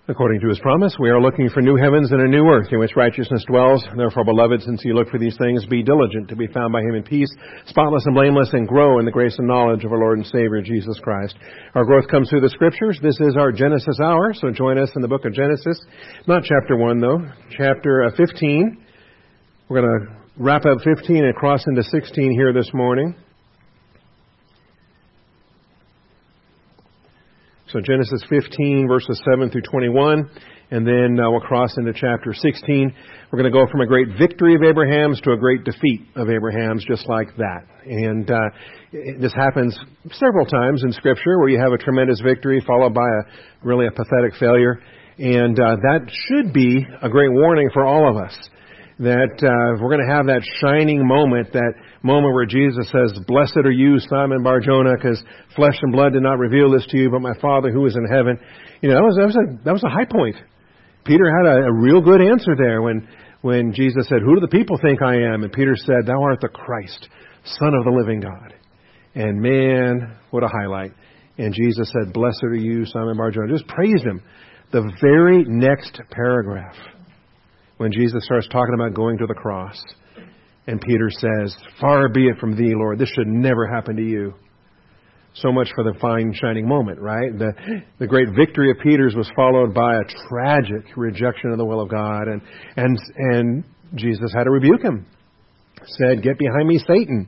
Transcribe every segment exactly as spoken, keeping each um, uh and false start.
According to his promise, we are looking for new heavens and a new earth in which righteousness dwells. Therefore, beloved, since you look for these things, be diligent to be found by him in peace, spotless and blameless, and grow in the grace and knowledge of our Lord and Savior, Jesus Christ. Our growth comes through the Scriptures. This is our Genesis hour, so join us in the book of Genesis. Not chapter one, though. Chapter fifteen. We're going to wrap up fifteen and cross into sixteen here this morning. So Genesis fifteen, verses seven through twenty-one, and then uh, we'll cross into chapter sixteen. We're going to go from a great victory of Abraham's to a great defeat of Abraham's, just like that. And uh, this happens several times in Scripture, where you have a tremendous victory followed by a really a pathetic failure. And uh, that should be a great warning for all of us, that uh, we're going to have that shining moment, that moment where Jesus says, "Blessed are you, Simon Bar-Jonah, because flesh and blood did not reveal this to you, but my Father who is in heaven." You know, that was, that was a that was a high point. Peter had a, a real good answer there when when Jesus said, "Who do the people think I am?" And Peter said, "Thou art the Christ, Son of the living God." And man, what a highlight! And Jesus said, "Blessed are you, Simon Bar-Jonah." Just praised him. The very next paragraph, when Jesus starts talking about going to the cross, and Peter says, "Far be it from thee, Lord, this should never happen to you." So much for the fine, shining moment, right? The the great victory of Peter's was followed by a tragic rejection of the will of God, and and and Jesus had to rebuke him. Said, "Get behind me, Satan."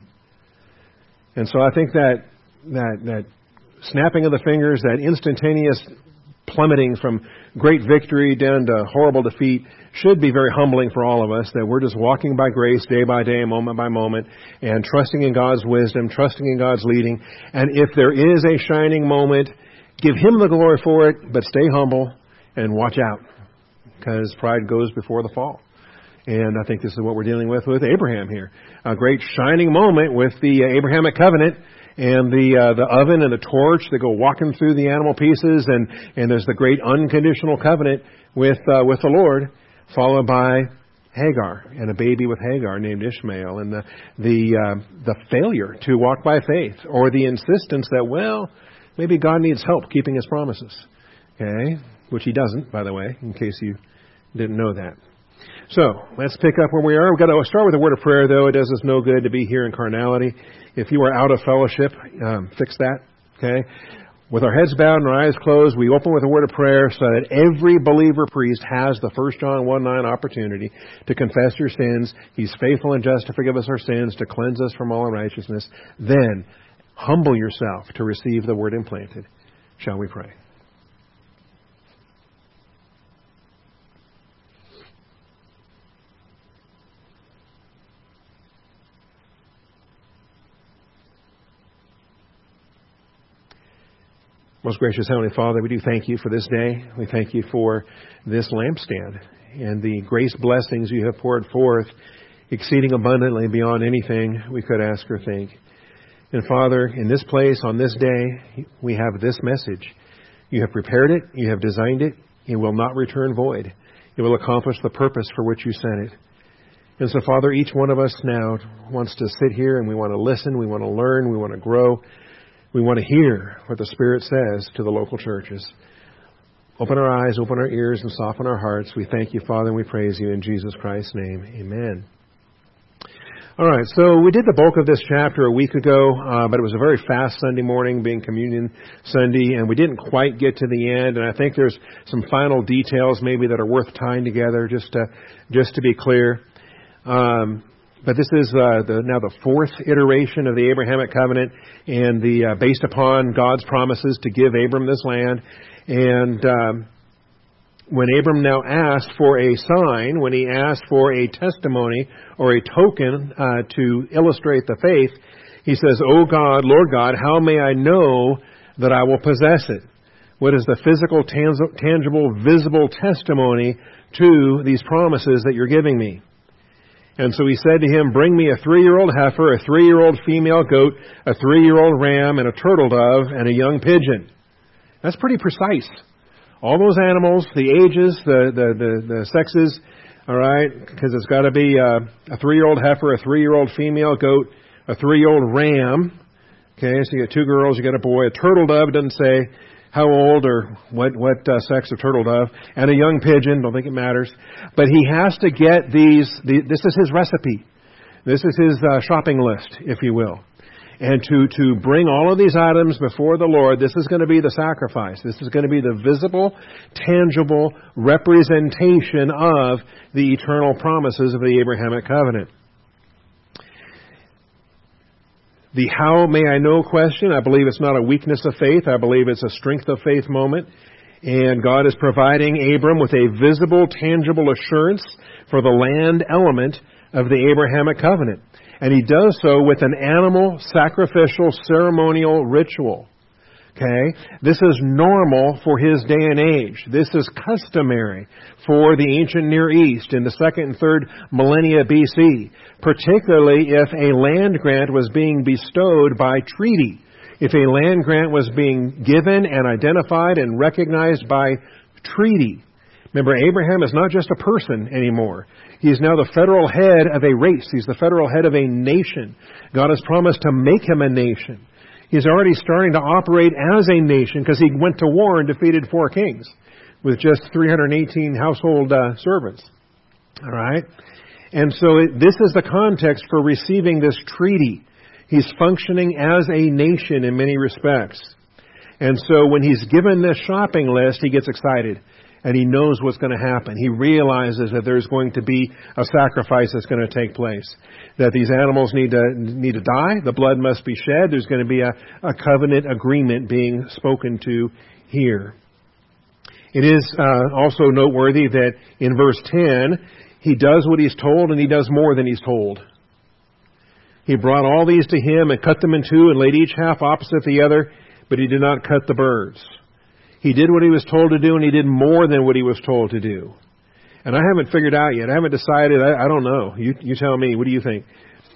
And so I think that that that snapping of the fingers, that instantaneous plummeting from great victory down to horrible defeat, should be very humbling for all of us, that we're just walking by grace day by day, moment by moment, and trusting in God's wisdom, trusting in God's leading. And if there is a shining moment, give him the glory for it, but stay humble and watch out, because pride goes before the fall. And I think this is what we're dealing with with Abraham here. A great shining moment with the Abrahamic covenant, and the uh, the oven and the torch that go walking through the animal pieces, and, and there's the great unconditional covenant with uh, with the Lord, followed by Hagar and a baby with Hagar named Ishmael, and the the uh, the failure to walk by faith, or the insistence that, well, maybe God needs help keeping his promises. Okay, which he doesn't, by the way, in case you didn't know that. So let's pick up where we are. We've got to start with a word of prayer, though. It does us no good to be here in carnality. If you are out of fellowship, um, fix that. Okay. With our heads bowed and our eyes closed, we open with a word of prayer so that every believer priest has the First John one nine opportunity to confess your sins. He's faithful and just to forgive us our sins, to cleanse us from all unrighteousness. Then humble yourself to receive the word implanted. Shall we pray? Most gracious Heavenly Father, we do thank you for this day. We thank you for this lampstand and the grace blessings you have poured forth, exceeding abundantly beyond anything we could ask or think. And Father, in this place, on this day, we have this message. You have prepared it. You have designed it. It will not return void. It will accomplish the purpose for which you sent it. And so, Father, each one of us now wants to sit here, and we want to listen. We want to learn. We want to grow. We want to hear what the Spirit says to the local churches. Open our eyes, open our ears, and soften our hearts. We thank you, Father, and we praise you in Jesus Christ's name. Amen. All right, so we did the bulk of this chapter a week ago, uh, but it was a very fast Sunday morning, being Communion Sunday, and we didn't quite get to the end. And I think there's some final details maybe that are worth tying together, just to, just to be clear. Um But this is uh, the, now the fourth iteration of the Abrahamic covenant, and the uh, based upon God's promises to give Abram this land. And um, when Abram now asked for a sign, when he asked for a testimony or a token uh, to illustrate the faith, he says, "O God, Lord God, how may I know that I will possess it?" What is the physical, tangible, visible testimony to these promises that you're giving me? And so he said to him, "Bring me a three-year-old heifer, a three-year-old female goat, a three-year-old ram, and a turtle dove, and a young pigeon." That's pretty precise. All those animals, the ages, the the the, the sexes, all right, because it's got to be a, a three-year-old heifer, a three-year-old female goat, a three-year-old ram. Okay, so you got two girls, you got a boy. A turtle dove doesn't say. how old or what, what uh, sex of turtle dove, and a young pigeon. Don't think it matters. But he has to get these, the, this is his recipe. This is his uh, shopping list, if you will. And to, to bring all of these items before the Lord, this is going to be the sacrifice. This is going to be the visible, tangible representation of the eternal promises of the Abrahamic covenant. The how may I know question, I believe it's not a weakness of faith. I believe it's a strength of faith moment. And God is providing Abram with a visible, tangible assurance for the land element of the Abrahamic covenant. And he does so with an animal sacrificial ceremonial ritual. Okay? This is normal for his day and age. This is customary for the ancient Near East in the second and third millennia B C, particularly if a land grant was being bestowed by treaty. If a land grant was being given and identified and recognized by treaty. Remember, Abraham is not just a person anymore. He is now the federal head of a race. He's the federal head of a nation. God has promised to make him a nation. He's already starting to operate as a nation because he went to war and defeated four kings with just three hundred eighteen household uh, servants. All right? And so it, this is the context for receiving this treaty. He's functioning as a nation in many respects. And so when he's given this shopping list, he gets excited. And he knows what's going to happen. He realizes that there's going to be a sacrifice that's going to take place. That these animals need to need to die. The blood must be shed. There's going to be a, a covenant agreement being spoken to here. It is uh, also noteworthy that in verse ten, he does what he's told and he does more than he's told. He brought all these to him and cut them in two and laid each half opposite the other, but he did not cut the birds. He did what he was told to do, and he did more than what he was told to do. And I haven't figured out yet. I haven't decided. I, I don't know. You, you tell me. What do you think?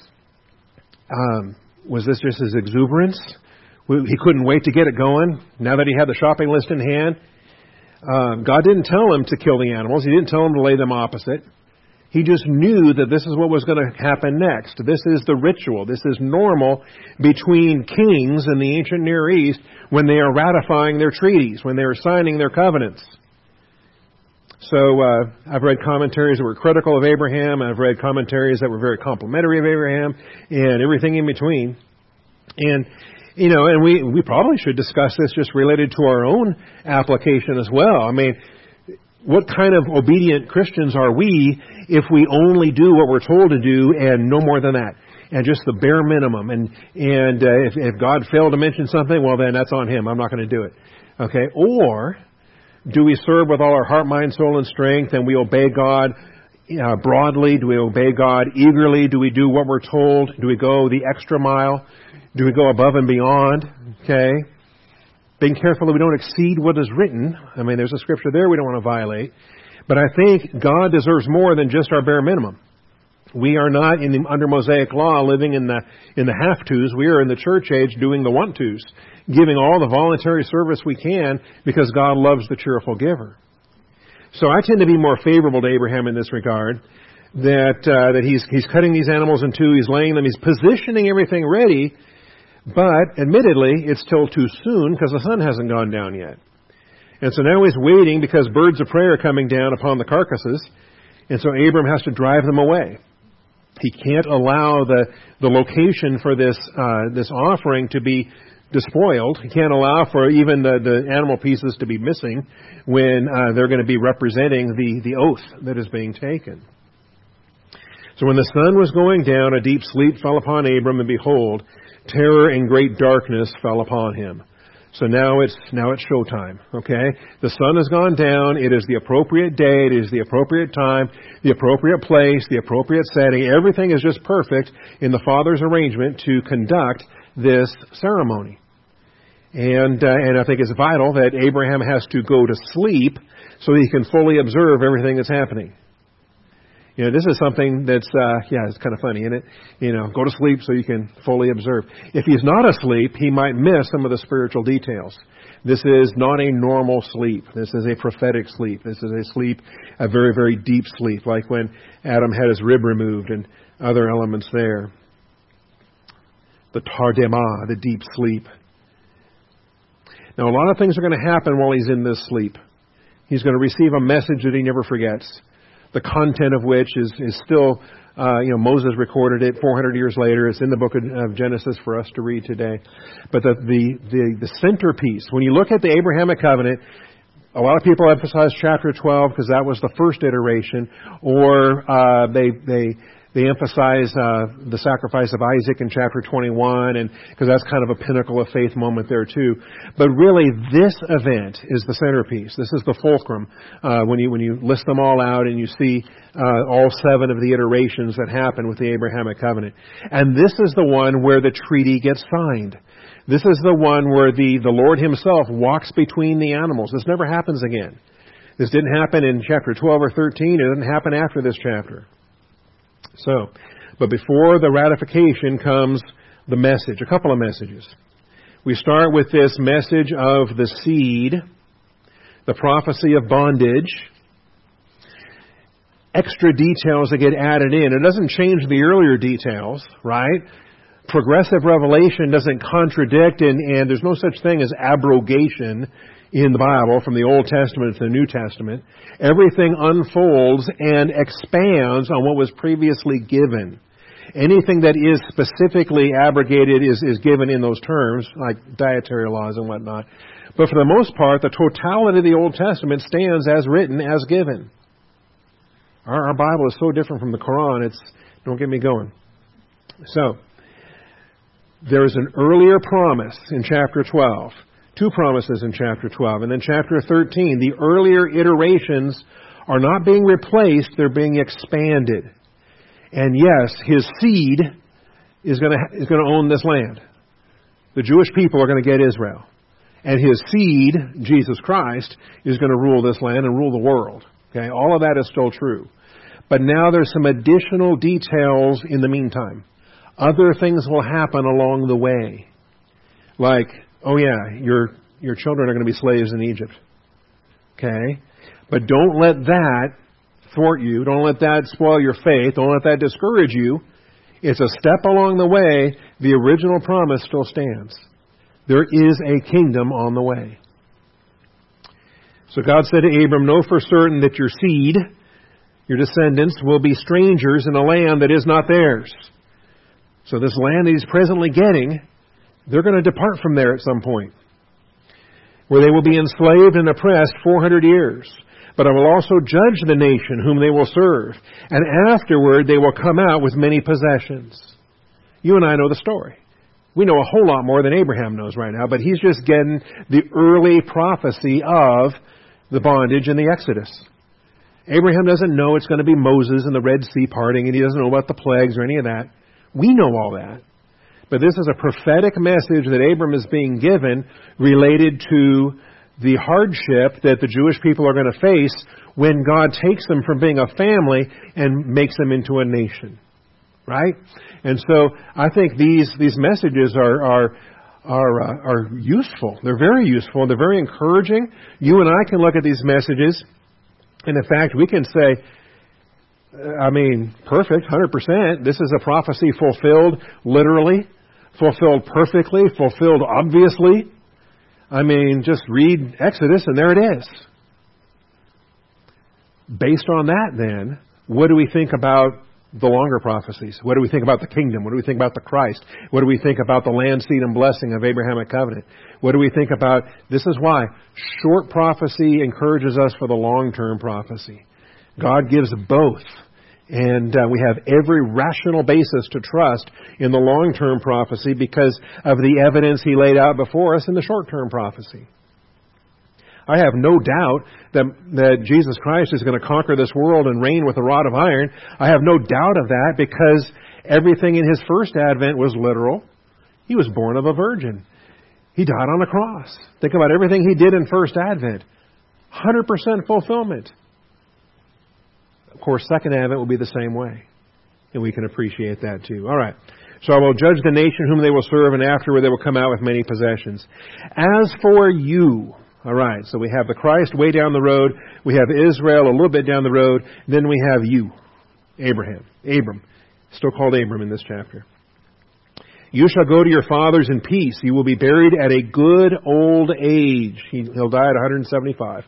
Um, was this just his exuberance? He couldn't wait to get it going now that he had the shopping list in hand. Um, God didn't tell him to kill the animals. He didn't tell him to lay them opposite. He just knew that this is what was going to happen next. This is the ritual. This is normal between kings in the ancient Near East when they are ratifying their treaties, when they are signing their covenants. So uh, I've read commentaries that were critical of Abraham. I've read commentaries that were very complimentary of Abraham and everything in between. And, you know, and we, we probably should discuss this just related to our own application as well. I mean, what kind of obedient Christians are we if we only do what we're told to do and no more than that? And just the bare minimum. And and uh, if, if God failed to mention something, well, then that's on him. I'm not going to do it. Okay? Or do we serve with all our heart, mind, soul, and strength, and we obey God uh, broadly? Do we obey God eagerly? Do we do what we're told? Do we go the extra mile? Do we go above and beyond? Okay? Being careful that we don't exceed what is written. I mean, there's a scripture there we don't want to violate. But I think God deserves more than just our bare minimum. We are not in the, under Mosaic law living in the in the have-tos. We are in the church age doing the want-tos, giving all the voluntary service we can because God loves the cheerful giver. So I tend to be more favorable to Abraham in this regard, that uh, that he's he's cutting these animals in two, he's laying them, he's positioning everything ready. But, admittedly, it's still too soon because the sun hasn't gone down yet. And so now he's waiting because birds of prey are coming down upon the carcasses. And so Abram has to drive them away. He can't allow the, the location for this uh, this offering to be despoiled. He can't allow for even the, the animal pieces to be missing when uh, they're going to be representing the, the oath that is being taken. So when the sun was going down, a deep sleep fell upon Abram, and behold, terror and great darkness fell upon him. So now it's now it's showtime, okay? The sun has gone down. It is the appropriate day. It is the appropriate time, the appropriate place, the appropriate setting. Everything is just perfect in the Father's arrangement to conduct this ceremony. And uh, and I think it's vital that Abraham has to go to sleep so he can fully observe everything that's happening. You know, this is something that's, uh, yeah, it's kind of funny, isn't it? You know, go to sleep so you can fully observe. If he's not asleep, he might miss some of the spiritual details. This is not a normal sleep. This is a prophetic sleep. This is a sleep, a very, very deep sleep, like when Adam had his rib removed and other elements there. The tardema, the deep sleep. Now, a lot of things are going to happen while he's in this sleep. He's going to receive a message that he never forgets, the content of which is, is still, uh, you know, Moses recorded it four hundred years later. It's in the book of, of Genesis for us to read today. But the, the, the, the centerpiece, when you look at the Abrahamic covenant, a lot of people emphasize chapter twelve because that was the first iteration, or uh, they they they emphasize uh, the sacrifice of Isaac in chapter twenty-one, and because that's kind of a pinnacle of faith moment there too. But really, this event is the centerpiece. This is the fulcrum uh, when you when you list them all out and you see uh, all seven of the iterations that happen with the Abrahamic covenant. And this is the one where the treaty gets signed. This is the one where the, the Lord himself walks between the animals. This never happens again. This didn't happen in chapter twelve or thirteen. It didn't happen after this chapter. So, but before the ratification comes the message, a couple of messages. We start with this message of the seed, the prophecy of bondage, extra details that get added in. It doesn't change the earlier details, right? Progressive revelation doesn't contradict, and, and there's no such thing as abrogation in the Bible from the Old Testament to the New Testament. Everything unfolds and expands on what was previously given. Anything that is specifically abrogated is, is given in those terms, like dietary laws and whatnot. But for the most part, the totality of the Old Testament stands as written, as given. Our, our Bible is so different from the Quran, it's, don't get me going. So, there is an earlier promise in chapter twelve, two promises in chapter twelve, and then chapter thirteen. The earlier iterations are not being replaced, they're being expanded. And yes, his seed is going to is going to own this land. The Jewish people are going to get Israel. And his seed, Jesus Christ, is going to rule this land and rule the world. Okay, all of that is still true. But now there's some additional details in the meantime. Other things will happen along the way. Like, oh yeah, your your children are going to be slaves in Egypt. Okay? But don't let that thwart you. Don't let that spoil your faith. Don't let that discourage you. It's a step along the way. The original promise still stands. There is a kingdom on the way. So God said to Abram, know for certain that your seed, your descendants, will be strangers in a land that is not theirs. So this land that he's presently getting, they're going to depart from there at some point, where they will be enslaved and oppressed four hundred years. But I will also judge the nation whom they will serve, and afterward they will come out with many possessions. You and I know the story. We know a whole lot more than Abraham knows right now, but he's just getting the early prophecy of the bondage and the Exodus. Abraham doesn't know it's going to be Moses and the Red Sea parting, and he doesn't know about the plagues or any of that. We know all that. But this is a prophetic message that Abram is being given related to the hardship that the Jewish people are going to face when God takes them from being a family and makes them into a nation. Right? And so I think these these messages are are are uh, are useful. They're very useful. They're very encouraging. You and I can look at these messages, and in fact, we can say, I mean, perfect, one hundred percent. This is a prophecy fulfilled literally, fulfilled perfectly, fulfilled obviously. I mean, just read Exodus and there it is. Based on that, then, what do we think about the longer prophecies? What do we think about the kingdom? What do we think about the Christ? What do we think about the land, seed, and blessing of Abrahamic covenant? What do we think about, this is why short prophecy encourages us for the long-term prophecy. God gives both. And uh, we have every rational basis to trust in the long-term prophecy because of the evidence He laid out before us in the short-term prophecy. I have no doubt that, that Jesus Christ is going to conquer this world and reign with a rod of iron. I have no doubt of that because everything in His first advent was literal. He was born of a virgin. He died on a cross. Think about everything He did in first advent. one hundred percent fulfillment. Of course, second advent will be the same way. And we can appreciate that too. All right. So I will judge the nation whom they will serve, and afterward they will come out with many possessions. As for you... All right, so we have the Christ way down the road. We have Israel a little bit down the road. Then we have you, Abraham, Abram, still called Abram in this chapter. You shall go to your fathers in peace. You will be buried at a good old age. He, he'll die at one hundred seventy-five.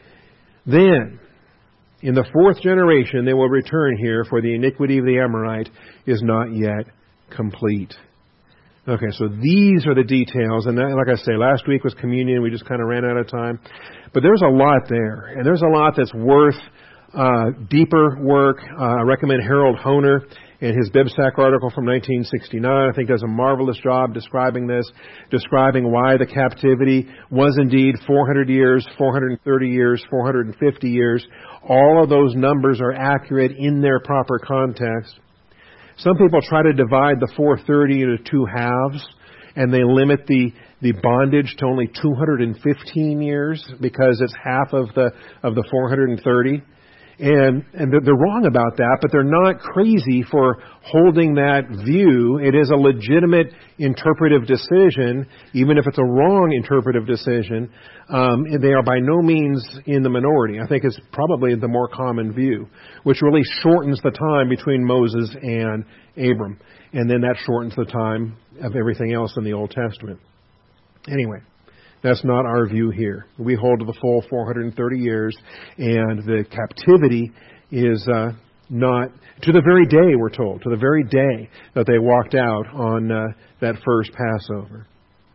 Then, in the fourth generation, they will return here, for the iniquity of the Amorite is not yet complete. Okay, so these are the details. And that, like I say, last week was communion. We just kind of ran out of time. But there's a lot there. And there's a lot that's worth uh, deeper work. Uh, I recommend Harold Honer in his BibSac article from nineteen sixty-nine. I think does a marvelous job describing this, describing why the captivity was indeed four hundred years, four hundred thirty years, four hundred fifty years. All of those numbers are accurate in their proper context. Some people try to divide the four hundred thirty into two halves, and they limit the, the bondage to only two hundred fifteen years because it's half of the of the four hundred thirty. And, and they're wrong about that, but they're not crazy for holding that view. It is a legitimate interpretive decision, even if it's a wrong interpretive decision. Um, they are by no means in the minority. I think it's probably the more common view, which really shortens the time between Moses and Abram. And then that shortens the time of everything else in the Old Testament. Anyway. That's not our view here. We hold to the full four hundred thirty years, and the captivity is uh, not, to the very day, we're told, to the very day that they walked out on uh, that first Passover.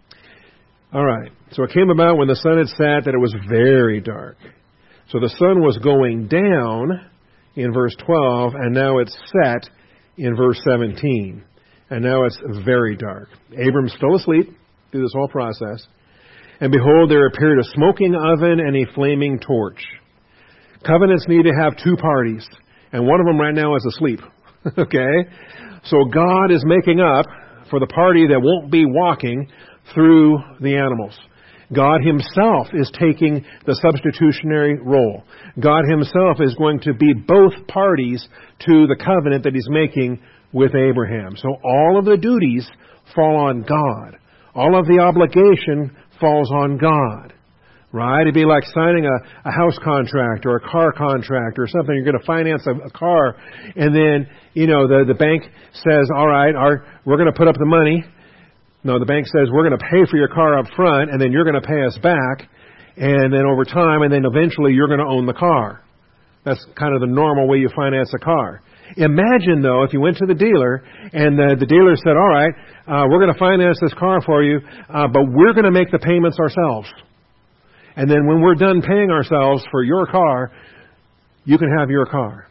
All right, so it came about when the sun had set that it was very dark. So the sun was going down in verse twelve, and now it's set in verse seventeen. And now it's very dark. Abram's still asleep through this whole process. And behold, there appeared a smoking oven and a flaming torch. Covenants need to have two parties, and one of them right now is asleep. Okay? So God is making up for the party that won't be walking through the animals. God Himself is taking the substitutionary role. God Himself is going to be both parties to the covenant that He's making with Abraham. So all of the duties fall on God. All of the obligation falls on God, right? It'd be like signing a, a house contract or a car contract or something. You're going to finance a, a car, and then, you know, the, the bank says, all right, our, we're going to put up the money. No, the bank says, we're going to pay for your car up front, and then you're going to pay us back, and then over time, and then eventually you're going to own the car. That's kind of the normal way you finance a car. Imagine, though, if you went to the dealer and the, the dealer said, all right, uh, we're going to finance this car for you, uh, but we're going to make the payments ourselves. And then when we're done paying ourselves for your car, you can have your car.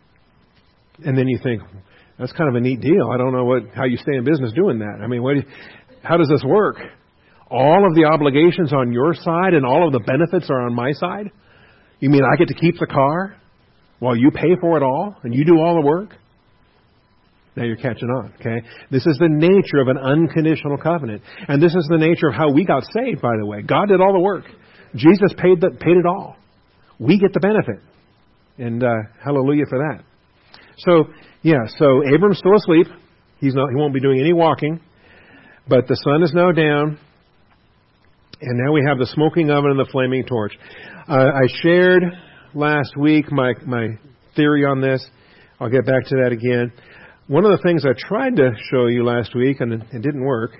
And then you think, that's kind of a neat deal. I don't know what how you stay in business doing that. I mean, what do you, how does this work? All of the obligations on your side and all of the benefits are on my side? You mean I get to keep the car while you pay for it all and you do all the work? Now you're catching on, okay? This is the nature of an unconditional covenant. And this is the nature of how we got saved, by the way. God did all the work. Jesus paid the, paid it all. We get the benefit. And uh, hallelujah for that. So, yeah, so Abram's still asleep. He's not. He won't be doing any walking. But the sun is now down. And now we have the smoking oven and the flaming torch. Uh, I shared last week my, my theory on this. I'll get back to that again. One of the things I tried to show you last week, and it, it didn't work,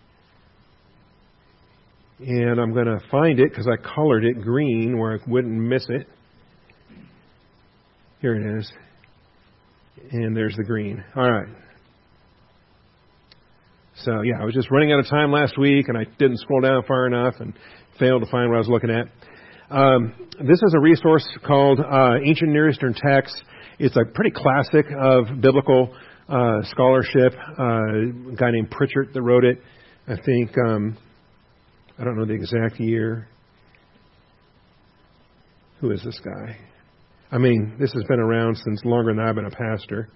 and I'm going to find it because I colored it green where I wouldn't miss it. Here it is. And there's the green. All right. So, yeah, I was just running out of time last week, and I didn't scroll down far enough and failed to find what I was looking at. Um, this is a resource called uh, Ancient Near Eastern Texts. It's a pretty classic of biblical uh, scholarship. Uh, a guy named Pritchard that wrote it. I think, um, I don't know the exact year. Who is this guy? I mean, this has been around since longer than I've been a pastor.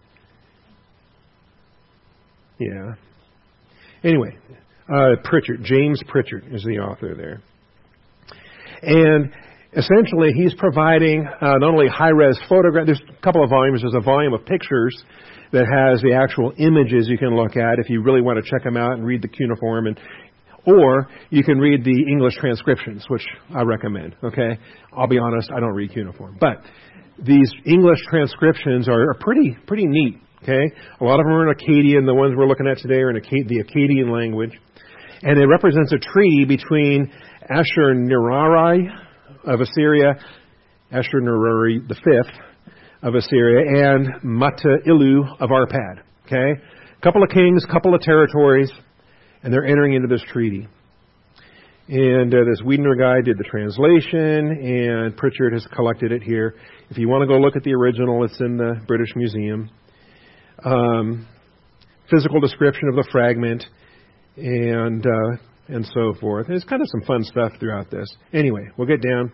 Yeah. Anyway, uh, Pritchard, James Pritchard is the author there. And essentially, he's providing uh, not only high-res photographs. There's a couple of volumes. There's a volume of pictures that has the actual images you can look at if you really want to check them out and read the cuneiform. And or you can read the English transcriptions, which I recommend. Okay, I'll be honest, I don't read cuneiform, but these English transcriptions are, are pretty pretty neat Okay? A lot of them are in Akkadian. The ones we're looking at today are in Akkad- the Akkadian language. And it represents a treaty between Ashur-Nirari of Assyria, Ashur-Nirari the fifth of Assyria, and Mata-Ilu of Arpad. Okay? Couple of kings, couple of territories, and they're entering into this treaty. And uh, this Wiedner guy did the translation, and Pritchard has collected it here. If you want to go look at the original, it's in the British Museum. Um, physical description of the fragment, and uh, and so forth. There's kind of some fun stuff throughout this. Anyway, we'll get down.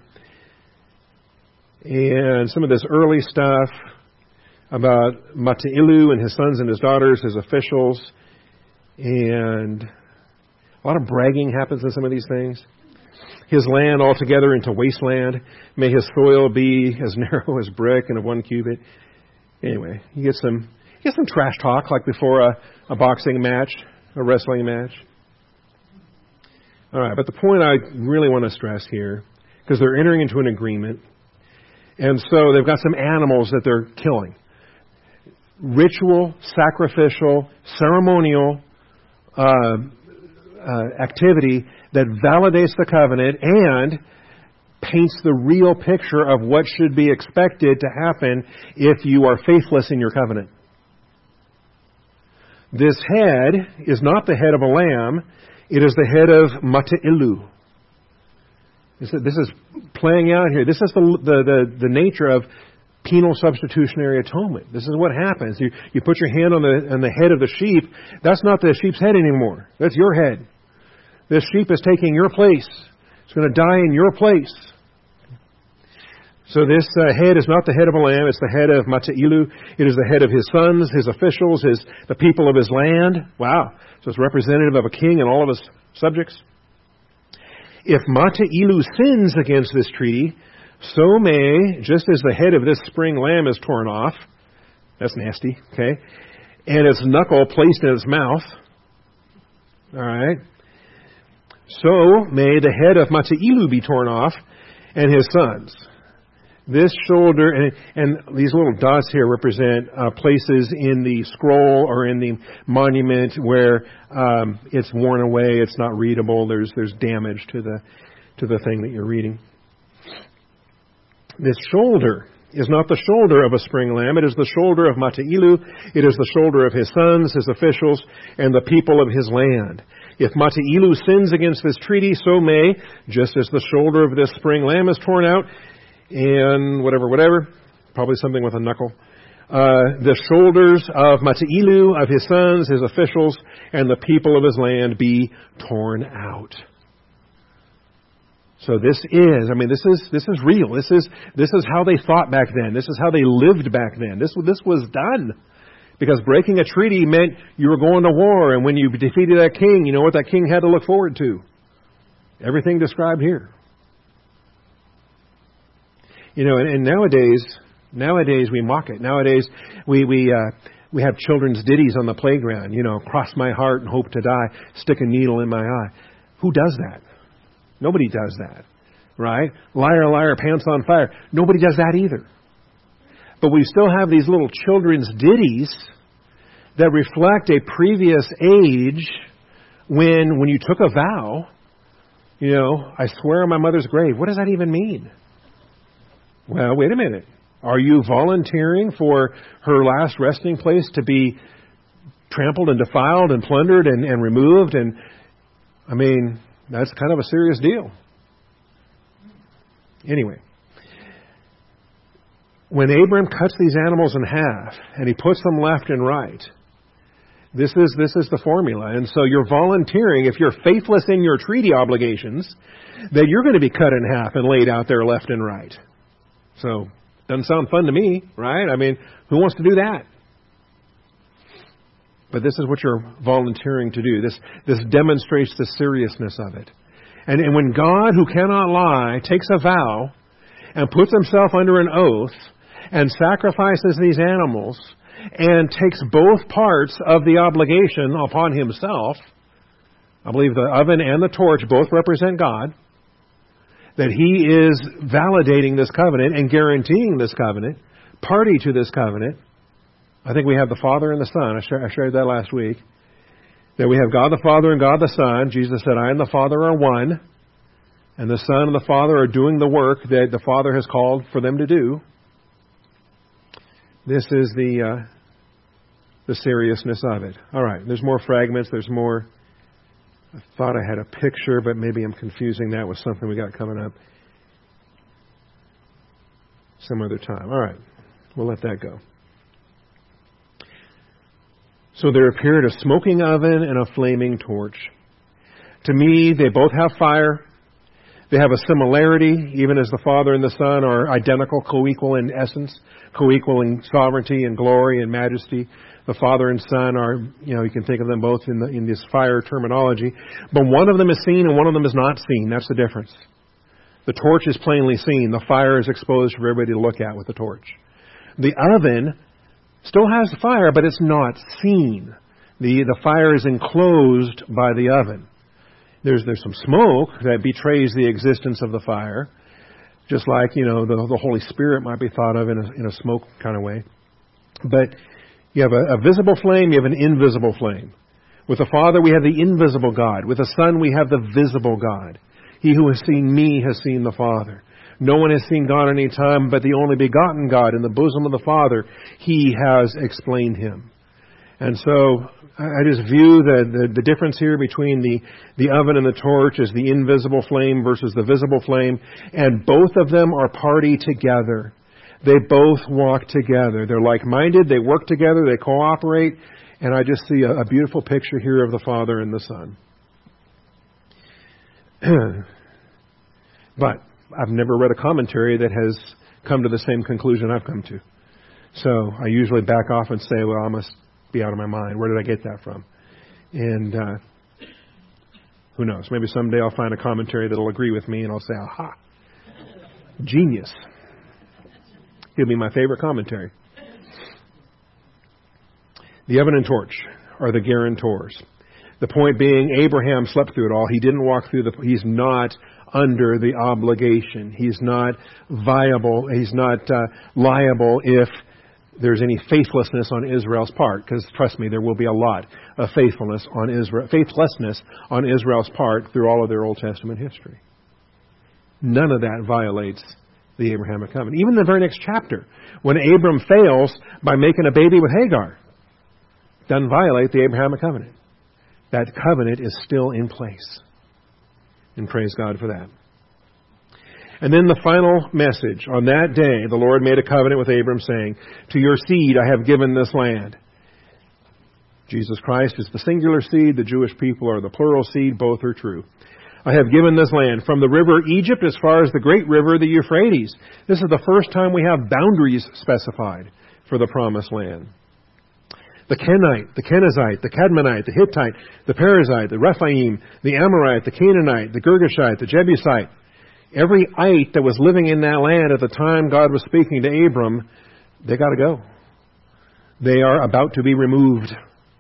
And some of this early stuff about Mata-Ilu and his sons and his daughters, his officials, and a lot of bragging happens in some of these things. His land altogether into wasteland. May his soil be as narrow as brick and of one cubit. Anyway, you get some you get some trash talk like before a, a boxing match, a wrestling match. All right, but the point I really want to stress here, because they're entering into an agreement, and so they've got some animals that they're killing. Ritual, sacrificial, ceremonial uh, uh, activity that validates the covenant and paints the real picture of what should be expected to happen if you are faithless in your covenant. This head is not the head of a lamb. It is the head of Mata-Ilu. This is playing out here. This is the, the, the, the nature of penal substitutionary atonement. This is what happens. You, you put your hand on the, on the head of the sheep. That's not the sheep's head anymore. That's your head. This sheep is taking your place. It's going to die in your place. So this uh, head is not the head of a lamb. It's the head of Mata-Ilu. It is the head of his sons, his officials, his the people of his land. Wow. So it's representative of a king and all of his subjects. If Mata-Ilu sins against this treaty, so may, just as the head of this spring lamb is torn off, that's nasty, okay, and its knuckle placed in its mouth, all right, so may the head of Mata-Ilu be torn off and his sons. This shoulder, and, and these little dots here represent uh, places in the scroll or in the monument where um, it's worn away, it's not readable, there's there's damage to the to the thing that you're reading. This shoulder is not the shoulder of a spring lamb, it is the shoulder of Mata-Ilu, it is the shoulder of his sons, his officials, and the people of his land. If Mata-Ilu sins against this treaty, so may, just as the shoulder of this spring lamb is torn out, and whatever, whatever, probably something with a knuckle, uh, the shoulders of Mata-Ilu, of his sons, his officials, and the people of his land be torn out. So this is, I mean, this is this is real. This is this is how they thought back then. This is how they lived back then. This this was done. Because breaking a treaty meant you were going to war, and when you defeated that king, you know what that king had to look forward to? Everything described here. You know, and, and nowadays, nowadays we mock it. Nowadays we we uh, we have children's ditties on the playground. You know, cross my heart and hope to die, stick a needle in my eye. Who does that? Nobody does that, right? Liar, liar, pants on fire. Nobody does that either. But we still have these little children's ditties that reflect a previous age when when you took a vow. You know, I swear on my mother's grave. What does that even mean? Well, wait a minute. Are you volunteering for her last resting place to be trampled and defiled and plundered and, and removed? And, I mean, that's kind of a serious deal. Anyway, when Abram cuts these animals in half and he puts them left and right, this is this is the formula. And so you're volunteering, if you're faithless in your treaty obligations, that you're going to be cut in half and laid out there left and right. So, doesn't sound fun to me, right? I mean, who wants to do that? But this is what you're volunteering to do. This this demonstrates the seriousness of it. And, and when God, who cannot lie, takes a vow and puts himself under an oath and sacrifices these animals and takes both parts of the obligation upon himself, I believe the oven and the torch both represent God, that he is validating this covenant and guaranteeing this covenant, party to this covenant, I think we have the Father and the Son. I shared, I shared that last week. That we have God the Father and God the Son. Jesus said, I and the Father are one. And the Son and the Father are doing the work that the Father has called for them to do. This is the uh, the seriousness of it. All right, there's more fragments. There's more. I thought I had a picture, but maybe I'm confusing that with something we got coming up some other time. All right, we'll let that go. So there appeared a smoking oven and a flaming torch. To me, they both have fire. They have a similarity, even as the Father and the Son are identical, co-equal in essence, co-equal in sovereignty and glory and majesty. The Father and Son are, you know, you can think of them both in the, in this fire terminology. But one of them is seen and one of them is not seen. That's the difference. The torch is plainly seen. The fire is exposed for everybody to look at with the torch. The oven still has fire, but it's not seen. The, the fire is enclosed by the oven. There's there's some smoke that betrays the existence of the fire, just like, you know, the, the Holy Spirit might be thought of in a, in a smoke kind of way. But you have a, a visible flame, you have an invisible flame. With the Father, we have the invisible God. With the Son, we have the visible God. He who has seen me has seen the Father. No one has seen God any time, but the only begotten God in the bosom of the Father, He has explained Him. And so I just view the, the, the difference here between the, the oven and the torch as the invisible flame versus the visible flame. And both of them are party together. They both walk together. They're like-minded. They work together. They cooperate. And I just see a, a beautiful picture here of the Father and the Son. But I've never read a commentary that has come to the same conclusion I've come to. So I usually back off and say, well, I must be out of my mind. Where did I get that from? And uh, who knows? Maybe someday I'll find a commentary that will agree with me and I'll say, aha, genius. It'll be my favorite commentary. The oven and torch are the guarantors. The point being, Abraham slept through it all. He didn't walk through the... He's not under the obligation. He's not viable. He's not uh, liable if there's any faithlessness on Israel's part. Because trust me, there will be a lot of faithfulness on Israel, faithlessness on Israel's part through all of their Old Testament history. None of that violates the Abrahamic covenant. Even in the very next chapter, when Abram fails by making a baby with Hagar, doesn't violate the Abrahamic covenant. That covenant is still in place. And praise God for that. And then the final message. On that day, the Lord made a covenant with Abram, saying, to your seed I have given this land. Jesus Christ is the singular seed. The Jewish people are the plural seed. Both are true. I have given this land from the river Egypt as far as the great river, the Euphrates. This is the first time we have boundaries specified for the promised land. The Kenite, the Kenizzite, the Cadmonite, the Hittite, the Perizzite, the Rephaim, the Amorite, the Canaanite, the Girgashite, the Jebusite. Every ite that was living in that land at the time God was speaking to Abram, they got to go. They are about to be removed.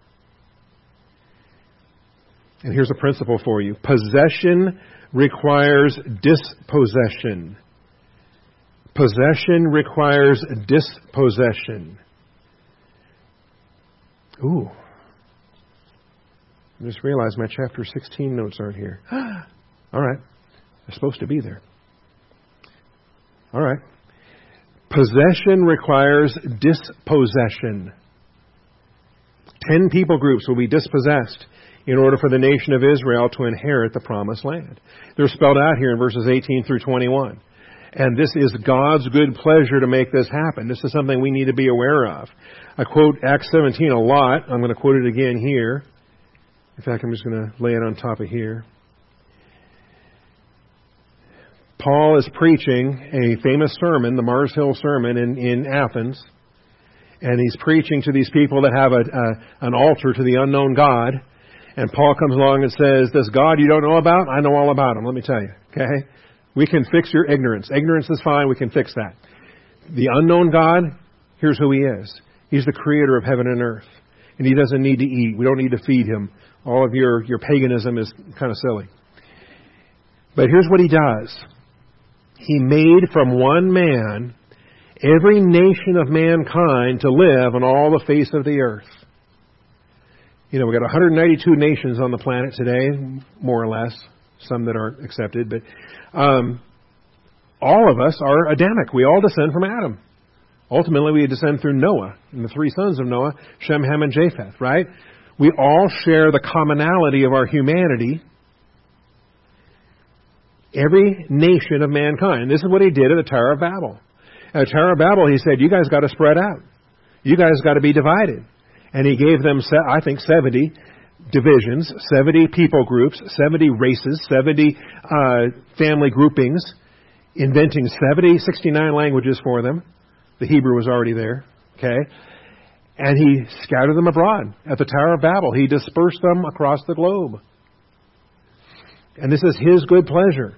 And here's a principle for you. Possession requires dispossession. Possession requires dispossession. Ooh. I just realized my chapter sixteen notes aren't here. All right. They're supposed to be there. All right. Possession requires dispossession. Ten people groups will be dispossessed in order for the nation of Israel to inherit the promised land. They're spelled out here in verses eighteen through twenty-one. And this is God's good pleasure to make this happen. This is something we need to be aware of. I quote Acts seventeen a lot. I'm going to quote it again here. In fact, I'm just going to lay it on top of here. Paul is preaching a famous sermon, the Mars Hill Sermon in, in Athens. And he's preaching to these people that have a, a, an altar to the unknown God. And Paul comes along and says, this God you don't know about, I know all about him, let me tell you. Okay? We can fix your ignorance. Ignorance is fine, we can fix that. The unknown God, here's who He is. He's the creator of heaven and earth. And He doesn't need to eat. We don't need to feed Him. All of your, your paganism is kind of silly. But here's what He does. He made from one man every nation of mankind to live on all the face of the earth. You know, we've got one hundred ninety-two nations on the planet today, more or less, some that aren't accepted, but um, all of us are Adamic. We all descend from Adam. Ultimately, we descend through Noah and the three sons of Noah, Shem, Ham, and Japheth, right? We all share the commonality of our humanity. Every nation of mankind. This is what he did at the Tower of Babel. At the Tower of Babel, he said, you guys got to spread out. You guys got to be divided. And he gave them, I think, seventy divisions, seventy people groups, seventy races, seventy uh, family groupings, inventing seventy, sixty-nine languages for them. The Hebrew was already there, okay? And he scattered them abroad at the Tower of Babel. He dispersed them across the globe. And this is his good pleasure,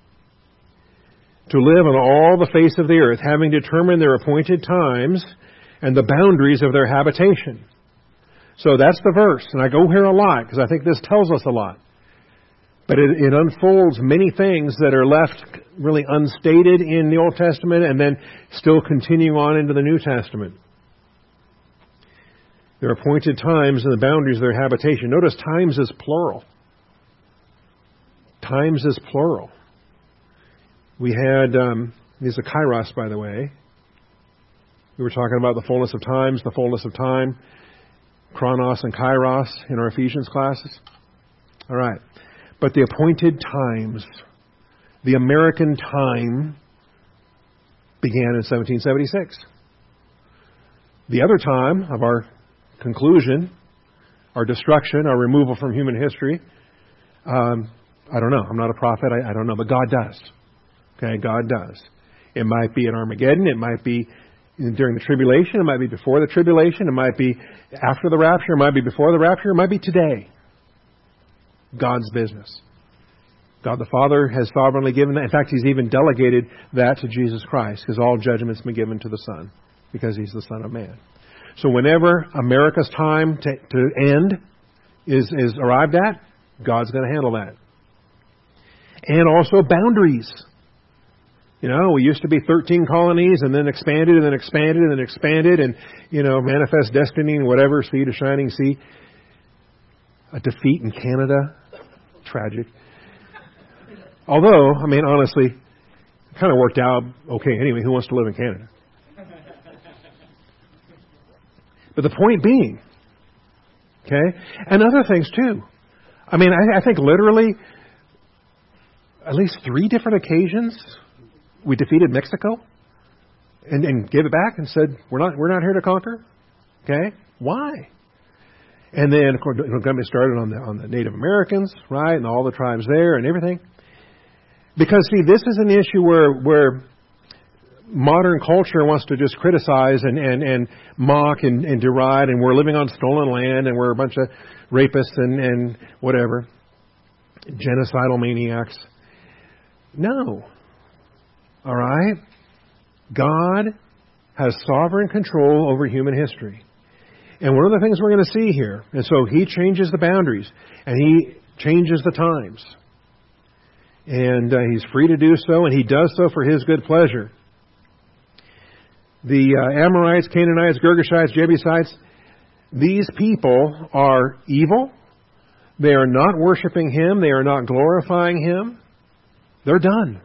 to live on all the face of the earth, having determined their appointed times and the boundaries of their habitation. So that's the verse. And I go here a lot because I think this tells us a lot. But it, it unfolds many things that are left really unstated in the Old Testament and then still continue on into the New Testament. Their appointed times and the boundaries of their habitation. Notice times is plural. Times is plural. We had, um, these are kairos, by the way. We were talking about the fullness of times, the fullness of time, chronos and kairos in our Ephesians classes. All right. But the appointed times, the American time, began in seventeen seventy-six. The other time of our conclusion, our destruction, our removal from human history, um, I don't know. I'm not a prophet. I, I don't know. But God does. Okay, God does. It might be at Armageddon. It might be during the tribulation. It might be before the tribulation. It might be after the rapture. It might be before the rapture. It might be today. God's business. God the Father has sovereignly given that. In fact, He's even delegated that to Jesus Christ, because all judgment's been given to the Son, because He's the Son of Man. So whenever America's time to, to end is, is arrived at, God's going to handle that. And also boundaries. You know, we used to be thirteen colonies and then expanded and then expanded and then expanded and, you know, manifest destiny and whatever, sea to shining sea. A defeat in Canada. Tragic. Although, I mean, honestly, it kind of worked out okay anyway. Who wants to live in Canada? But the point being, okay, and other things too. I mean, I, I think literally at least three different occasions we defeated Mexico and, and gave it back and said, we're not we're not here to conquer. Okay? Why? And then, of course, it got me started on the on the Native Americans, right, and all the tribes there and everything. Because, see, this is an issue where where modern culture wants to just criticize and, and, and mock and, and deride, and we're living on stolen land, and we're a bunch of rapists and, and whatever, genocidal maniacs. No. All right? God has sovereign control over human history. And one of the things we're going to see here, and so He changes the boundaries, and He changes the times. And uh, He's free to do so, and He does so for His good pleasure. The uh, Amorites, Canaanites, Girgashites, Jebusites, these people are evil. They are not worshiping Him. They are not glorifying Him. They're done.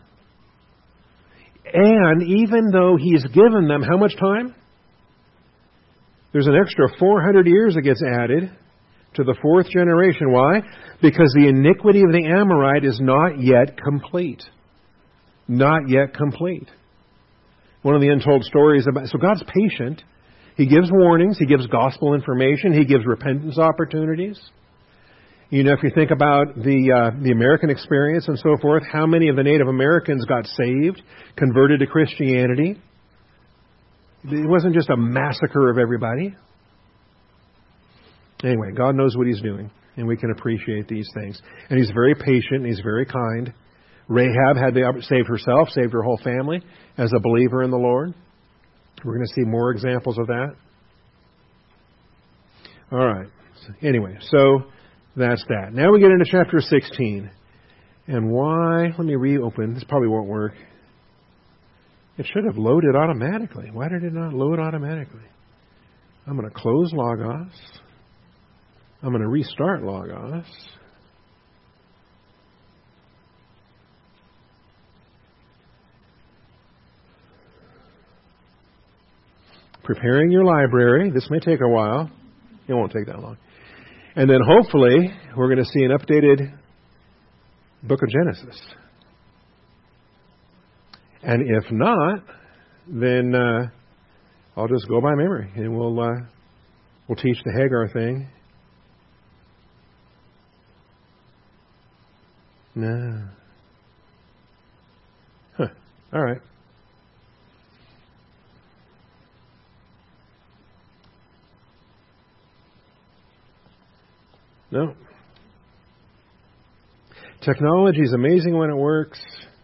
And even though He's given them how much time? There's an extra four hundred years that gets added to the fourth generation. Why? Because the iniquity of the Amorite is not yet complete. Not yet complete. One of the untold stories about... So God's patient. He gives warnings. He gives gospel information. He gives repentance opportunities. You know, if you think about the uh, the American experience and so forth, how many of the Native Americans got saved, converted to Christianity? It wasn't just a massacre of everybody. Anyway, God knows what He's doing, and we can appreciate these things. And He's very patient, and He's very kind. Rahab had the, saved herself, saved her whole family as a believer in the Lord. We're going to see more examples of that. All right. Anyway, so that's that. Now we get into chapter sixteen. And why? Let me reopen. This probably won't work. It should have loaded automatically. Why did it not load automatically? I'm going to close Logos. I'm going to restart Logos. Preparing your library. This may take a while. It won't take that long. And then hopefully we're going to see an updated book of Genesis. And if not, then uh, I'll just go by memory, and we'll uh, we'll teach the Hagar thing. No. Huh. All right. No. Technology is amazing when it works.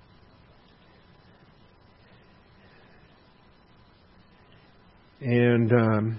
And, um,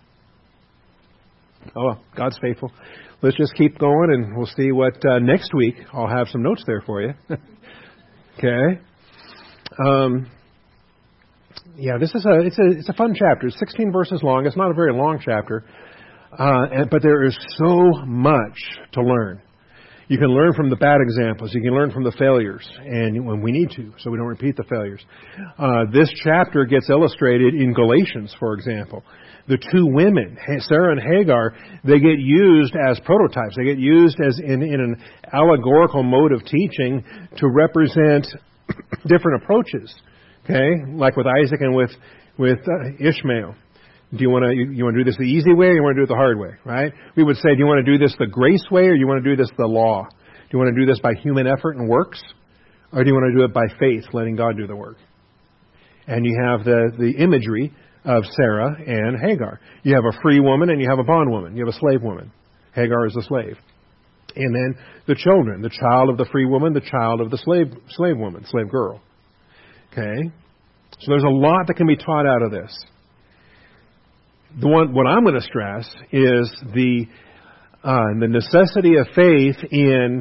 oh, God's faithful. Let's just keep going, and we'll see what uh, next week. I'll have some notes there for you. Okay. Um, yeah, this is a it's a it's a fun chapter. It's sixteen verses long. It's not a very long chapter, uh, and, but there is so much to learn. You can learn from the bad examples. You can learn from the failures, and when we need to, so we don't repeat the failures. Uh, this chapter gets illustrated in Galatians, for example. The two women, Sarah and Hagar, they get used as prototypes. They get used as in, in an allegorical mode of teaching to represent different approaches. Okay, like with Isaac and with with uh, Ishmael. Do you want to you, you want to do this the easy way, or you want to do it the hard way? Right? We would say, do you want to do this the grace way, or do you want to do this the law? Do you want to do this by human effort and works, or do you want to do it by faith, letting God do the work? And you have the the imagery of Sarah and Hagar. You have a free woman and you have a bondwoman. You have a slave woman. Hagar is a slave. And then the children, the child of the free woman, the child of the slave slave woman, slave girl. Okay? So there's a lot that can be taught out of this. The one, what I'm going to stress is the uh, the necessity of faith in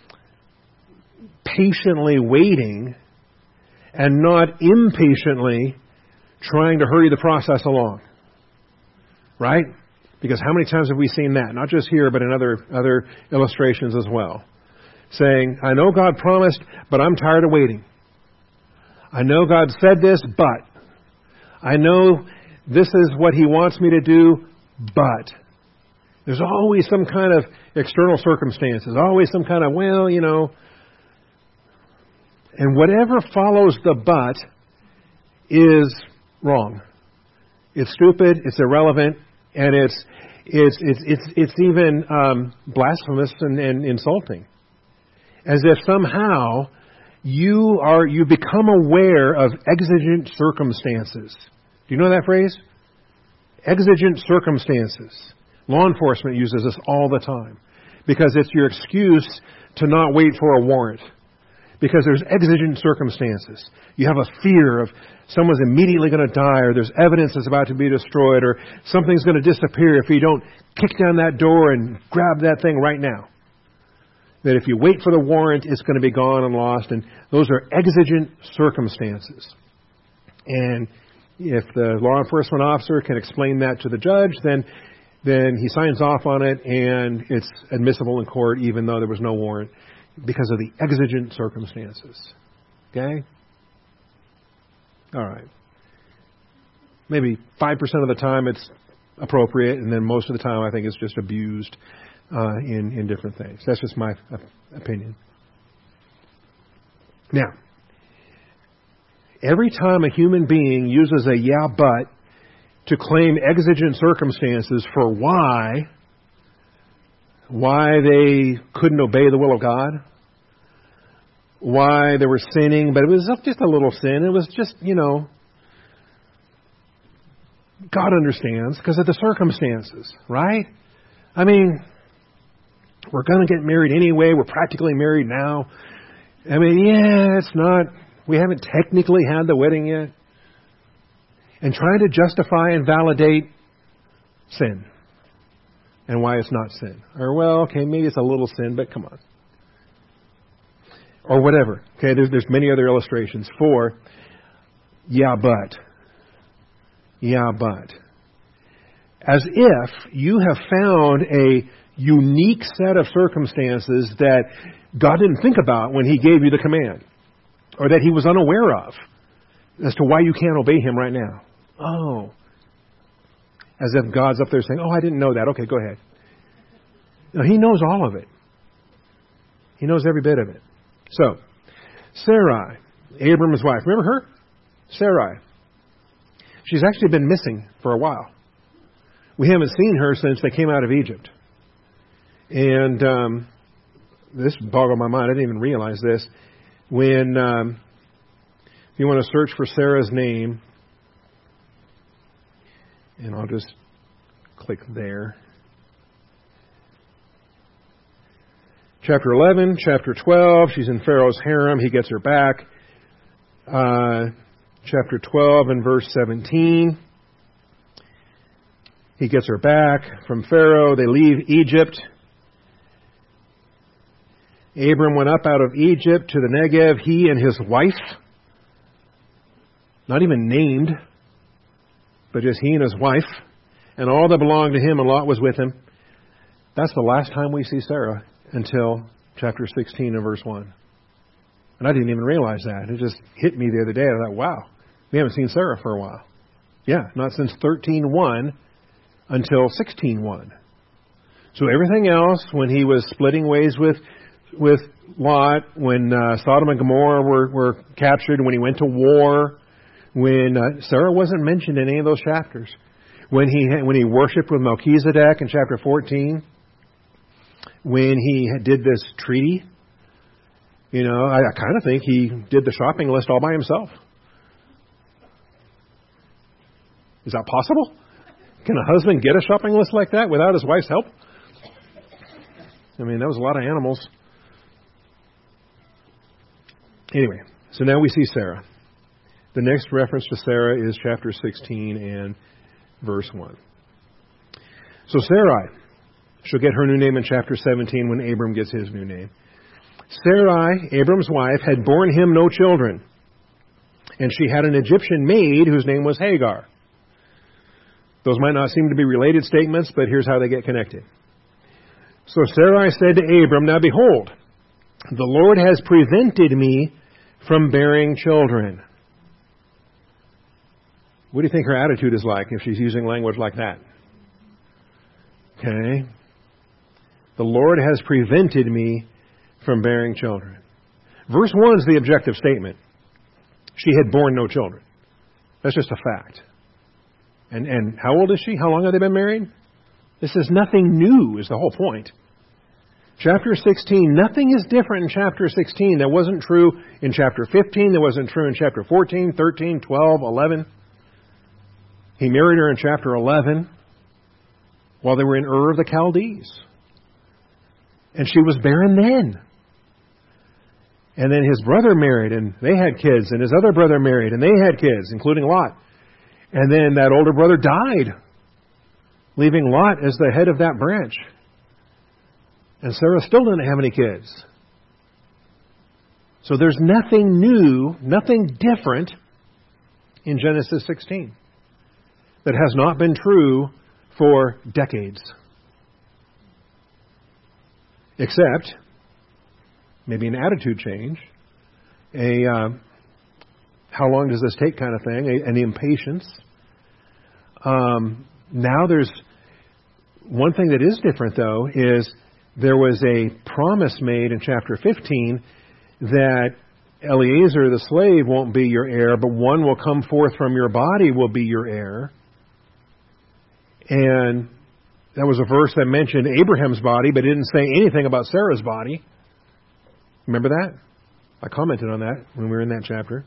patiently waiting and not impatiently trying to hurry the process along. Right? Because how many times have we seen that? Not just here, but in other other illustrations as well. Saying, I know God promised, but I'm tired of waiting. I know God said this, but I know this is what He wants me to do, but there's always some kind of external circumstances, always some kind of, well, you know, and whatever follows the but is wrong. It's stupid, it's irrelevant, and it's it's it's it's, it's even um, blasphemous and, and insulting. As if somehow you are you become aware of exigent circumstances. Do you know that phrase? Exigent circumstances. Law enforcement uses this all the time because it's your excuse to not wait for a warrant. Because there's exigent circumstances. You have a fear of someone's immediately going to die, or there's evidence that's about to be destroyed, or something's going to disappear if you don't kick down that door and grab that thing right now. That if you wait for the warrant, it's going to be gone and lost. And those are exigent circumstances. And if the law enforcement officer can explain that to the judge, then then he signs off on it, and it's admissible in court even though there was no warrant because of the exigent circumstances. Okay? All right. Maybe five percent of the time it's appropriate, and then most of the time I think it's just abused uh, in, in different things. That's just my uh, opinion. Now, every time a human being uses a yeah, but to claim exigent circumstances for why, why they couldn't obey the will of God, why they were sinning, but it was just a little sin. It was just, you know, God understands because of the circumstances, right? I mean, we're going to get married anyway. We're practically married now. I mean, yeah, it's not, we haven't technically had the wedding yet. And trying to justify and validate sin and why it's not sin. Or, well, okay, maybe it's a little sin, but come on. Or whatever. Okay, there's, there's many other illustrations for yeah, but. Yeah, but. As if you have found a unique set of circumstances that God didn't think about when He gave you the command, or that He was unaware of as to why you can't obey Him right now. Oh. As if God's up there saying, oh, I didn't know that. Okay, go ahead. No, He knows all of it. He knows every bit of it. So, Sarai, Abram's wife. Remember her? Sarai. She's actually been missing for a while. We haven't seen her since they came out of Egypt. And um, this boggled my mind. I didn't even realize this. When um, if you want to search for Sarah's name, and I'll just click there. Chapter eleven, chapter twelve, she's in Pharaoh's harem. He gets her back. Uh, chapter twelve and verse seventeen. He gets her back from Pharaoh. They leave Egypt. Abram went up out of Egypt to the Negev, he and his wife. Not even named, but just he and his wife. And all that belonged to him, and Lot was with him. That's the last time we see Sarah until chapter sixteen and verse one. And I didn't even realize that. It just hit me the other day. I thought, wow, we haven't seen Sarah for a while. Yeah, not since thirteen one until sixteen one. So everything else, when he was splitting ways with with Lot, when uh, Sodom and Gomorrah were, were captured, when he went to war, when uh, Sarah wasn't mentioned in any of those chapters. When he when he worshipped with Melchizedek in chapter fourteen, when he did this treaty, you know, I, I kind of think he did the shopping list all by himself. Is that possible? Can a husband get a shopping list like that without his wife's help? I mean, that was a lot of animals. Anyway, so now we see Sarah. The next reference to Sarah is chapter sixteen and verse one. So Sarai, she'll get her new name in chapter seventeen when Abram gets his new name. Sarai, Abram's wife, had borne him no children, and she had an Egyptian maid whose name was Hagar. Those might not seem to be related statements, but here's how they get connected. So Sarai said to Abram, now behold, the Lord has prevented me from bearing children. What do you think her attitude is like if she's using language like that? Okay. The Lord has prevented me from bearing children. Verse one is the objective statement. She had borne no children. That's just a fact. And and how old is she? How long have they been married? This is nothing new, is the whole point. Chapter sixteen, nothing is different in chapter sixteen. That wasn't true in chapter fifteen. That wasn't true in chapter fourteen, thirteen, twelve, eleven. He married her in chapter eleven while they were in Ur of the Chaldees. And she was barren then. And then his brother married, and they had kids, and his other brother married, and they had kids, including Lot. And then that older brother died, leaving Lot as the head of that branch. And Sarah still didn't have any kids. So there's nothing new, nothing different in Genesis sixteen that has not been true for decades. Except maybe an attitude change, a uh, how long does this take kind of thing, a, an impatience. Um, now there's one thing that is different, though, is there was a promise made in chapter fifteen that Eliezer the slave won't be your heir, but one will come forth from your body will be your heir. And that was a verse that mentioned Abraham's body, but it didn't say anything about Sarah's body. Remember that? I commented on that when we were in that chapter.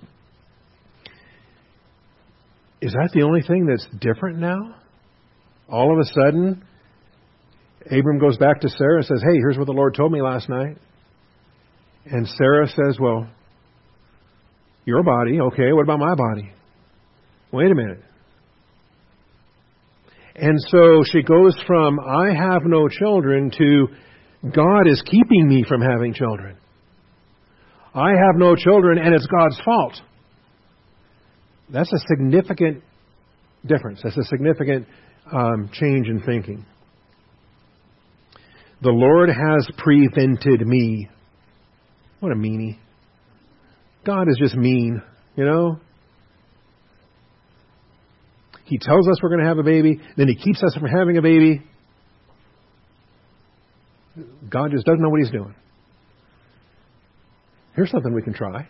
Is that the only thing that's different now? All of a sudden, Abram goes back to Sarah and says, hey, here's what the Lord told me last night. And Sarah says, well, your body, okay, what about my body? Wait a minute. And so she goes from, I have no children, to God is keeping me from having children. I have no children, and it's God's fault. That's a significant difference. That's a significant um, change in thinking. The Lord has prevented me. What a meanie. God is just mean, you know. He tells us we're going to have a baby, then He keeps us from having a baby. God just doesn't know what He's doing. Here's something we can try.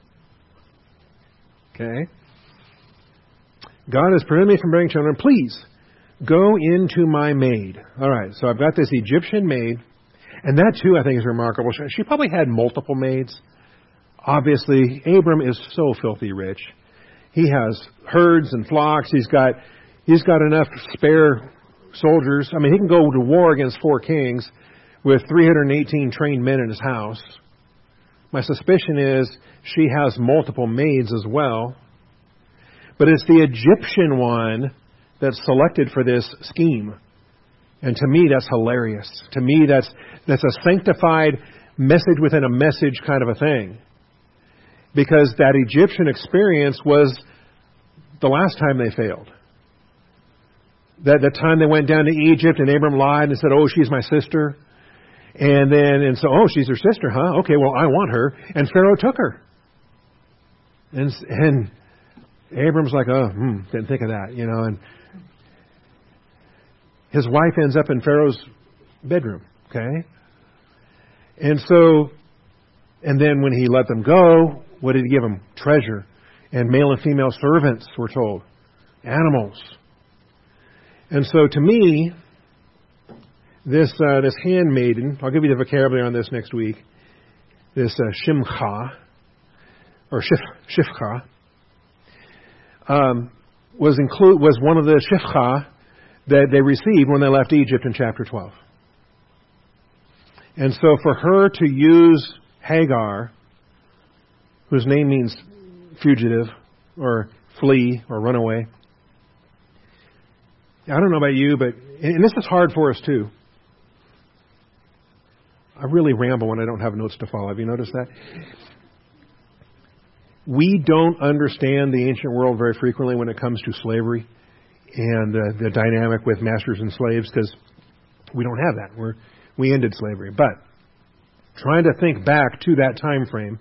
Okay. God has prevented me from bearing children. Please, go into my maid. All right, so I've got this Egyptian maid. And that, too, I think is remarkable. She probably had multiple maids. Obviously, Abram is so filthy rich. He has herds and flocks. He's got he's got enough spare soldiers. I mean, he can go to war against four kings with three hundred eighteen trained men in his house. My suspicion is she has multiple maids as well. But it's the Egyptian one that's selected for this scheme. And to me, that's hilarious. To me, that's that's a sanctified message within a message kind of a thing. Because that Egyptian experience was the last time they failed. That the time they went down to Egypt and Abram lied and said, oh, she's my sister. And then, and so, oh, she's her sister, huh? Okay, well, I want her. And Pharaoh took her. And, and Abram's like, oh, hmm, didn't think of that, you know. And his wife ends up in Pharaoh's bedroom, okay? And so, and then when he let them go, what did he give them? Treasure. And male and female servants, we're told. Animals. And so to me, this uh, this handmaiden, I'll give you the vocabulary on this next week, this uh, Shimcha, or Shif, Shifcha, um, was include was one of the Shifcha that they received when they left Egypt in chapter twelve. And so for her to use Hagar, whose name means fugitive or flee or run away. I don't know about you, but, and this is hard for us too. I really ramble when I don't have notes to follow. Have you noticed that? We don't understand the ancient world very frequently when it comes to slavery and uh, the dynamic with masters and slaves, because we don't have that. We're, we ended slavery. But trying to think back to that time frame,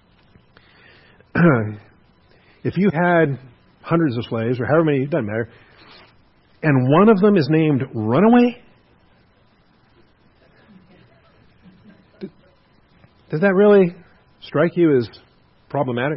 if you had hundreds of slaves, or however many, it doesn't matter, and one of them is named Runaway, does that really strike you as problematic?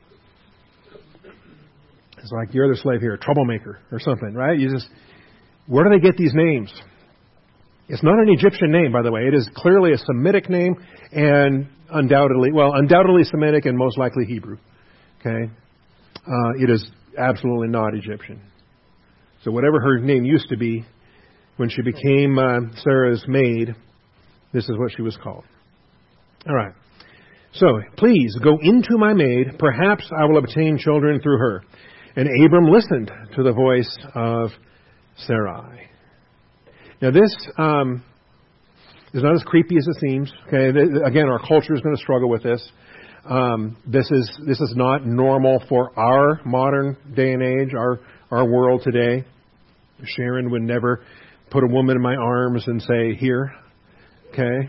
It's like you're the slave here, troublemaker or something, right? You just, where do they get these names? It's not an Egyptian name, by the way. It is clearly a Semitic name and undoubtedly, well, undoubtedly Semitic and most likely Hebrew. Okay? Uh, it is absolutely not Egyptian. So whatever her name used to be, when she became uh, Sarah's maid, this is what she was called. All right. So, please go into my maid. Perhaps I will obtain children through her. And Abram listened to the voice of Sarai. Now this um, is not as creepy as it seems. Okay, again, our culture is going to struggle with this. Um, this is this is not normal for our modern day and age, our our world today. Sharon would never put a woman in my arms and say, "Here." Okay.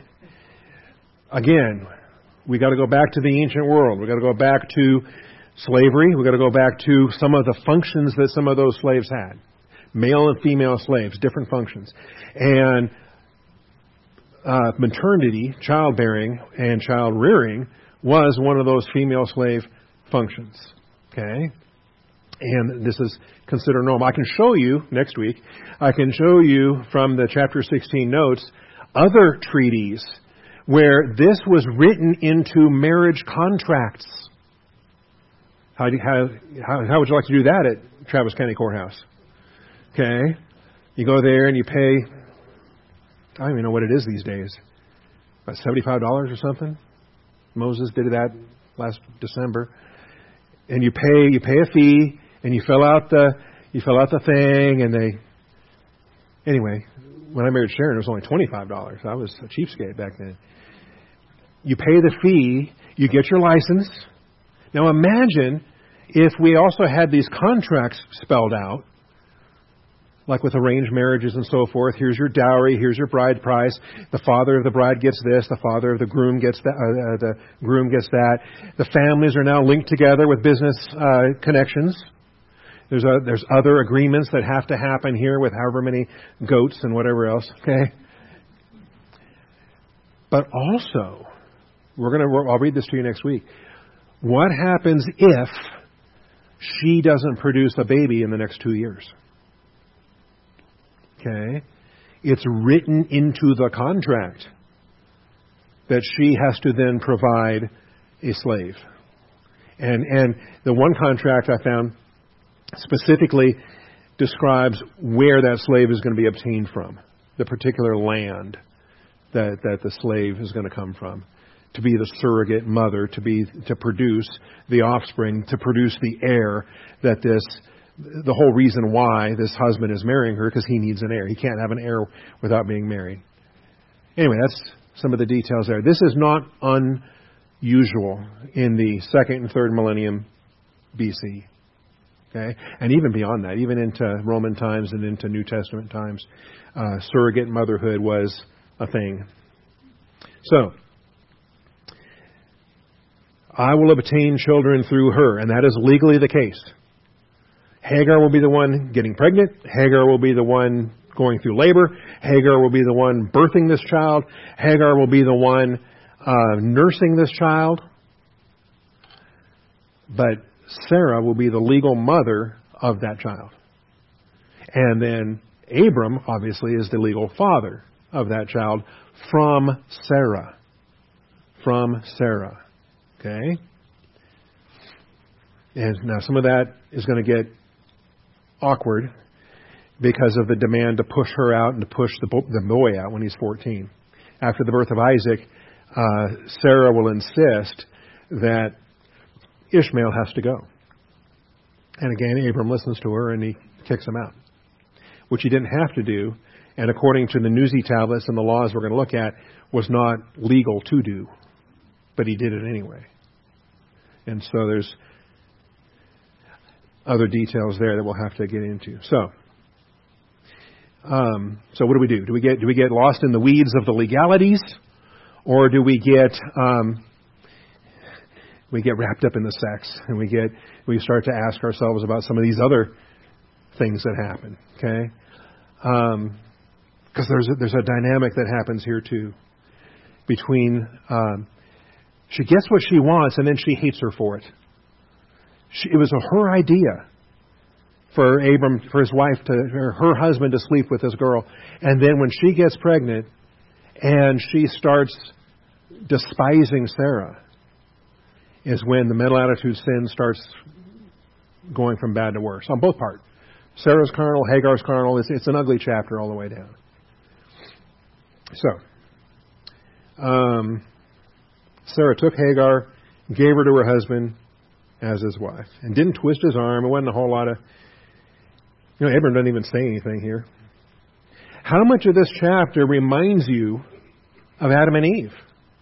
Again, we got to go back to the ancient world. We got to go back to slavery. We got to go back to some of the functions that some of those slaves had. Male and female slaves, different functions. And uh, maternity, childbearing, and child rearing was one of those female slave functions. Okay? And this is considered normal. I can show you, next week, I can show you from the chapter sixteen notes, other treaties where this was written into marriage contracts. How, do, how, how, how would you like to do that at Travis County Courthouse? Okay. You go there and you pay, I don't even know what it is these days, about seventy-five dollars or something. Moses did that last December. And you pay you pay a fee and you fill out the you fill out the thing and they anyway, when I married Sharon it was only twenty-five dollars. I was a cheapskate back then. You pay the fee, you get your license. Now imagine if we also had these contracts spelled out, like with arranged marriages and so forth, here's your dowry, here's your bride price, the father of the bride gets this, the father of the groom gets that, uh, the groom gets that. The families are now linked together with business uh, connections. There's a, there's other agreements that have to happen here with however many goats and whatever else. Okay. But also, we're gonna. I'll read this to you next week. What happens if she doesn't produce a baby in the next two years? Okay, it's written into the contract that she has to then provide a slave, and and the one contract I found specifically describes where that slave is going to be obtained from, the particular land that, that the slave is going to come from, to be the surrogate mother, to be to produce the offspring, to produce the heir that this, the whole reason why this husband is marrying her, because he needs an heir. He can't have an heir without being married. Anyway, that's some of the details there. This is not unusual in the second and third millennium B C. Okay, and even beyond that, even into Roman times and into New Testament times, uh, surrogate motherhood was a thing. So, I will obtain children through her, and that is legally the case. Hagar will be the one getting pregnant. Hagar will be the one going through labor. Hagar will be the one birthing this child. Hagar will be the one uh, nursing this child. But Sarah will be the legal mother of that child. And then Abram, obviously, is the legal father of that child from Sarah. From Sarah. Okay? And now some of that is going to get awkward because of the demand to push her out and to push the, the boy out when he's fourteen. After the birth of Isaac, uh, Sarah will insist that Ishmael has to go. And again, Abram listens to her and he kicks him out, which he didn't have to do, and according to the Nuzi tablets and the laws we're going to look at, was not legal to do, but he did it anyway. And so there's other details there that we'll have to get into. So, um, so what do we do? Do we get do we get lost in the weeds of the legalities, or do we get um, we get wrapped up in the sex, and we get we start to ask ourselves about some of these other things that happen? Okay, because um, there's a, there's a dynamic that happens here too between um, she gets what she wants and then she hates her for it. She, it was a, her idea for Abram, for his wife to, or her husband to sleep with this girl, and then when she gets pregnant and she starts despising Sarah, is when the mental attitude sin starts going from bad to worse on both parts. Sarah's carnal, Hagar's carnal. It's, it's an ugly chapter all the way down. So, um, Sarah took Hagar, gave her to her husband as his wife, and didn't twist his arm. It wasn't a whole lot of, you know, Abram doesn't even say anything here. How much of this chapter reminds you of Adam and Eve?